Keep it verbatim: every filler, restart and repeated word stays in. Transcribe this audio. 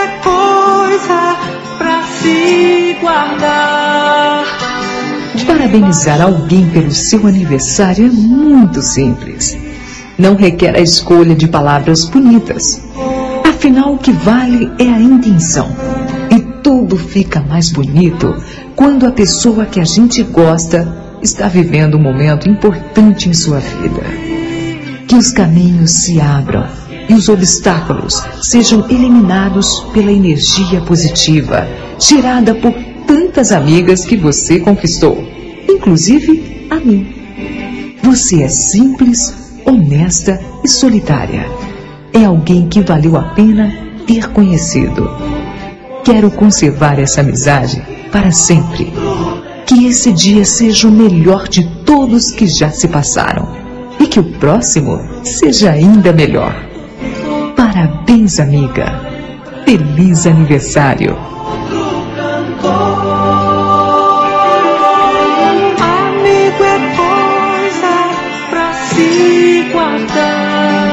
é coisa pra se guardar. Parabenizar alguém pelo seu aniversário é muito simples. Não requer a escolha de palavras bonitas. Afinal, o que vale é a intenção. E tudo fica mais bonito quando a pessoa que a gente gosta está vivendo um momento importante em sua vida. Que os caminhos se abram e os obstáculos sejam eliminados pela energia positiva, gerada por tantas amigas que você conquistou, inclusive a mim. Você é simples, honesta e solitária. É alguém que valeu a pena ter conhecido. Quero conservar essa amizade para sempre. Que esse dia seja o melhor de todos que já se passaram. E que o próximo seja ainda melhor. Parabéns, amiga. Feliz aniversário. Amigo é coisa pra se guardar.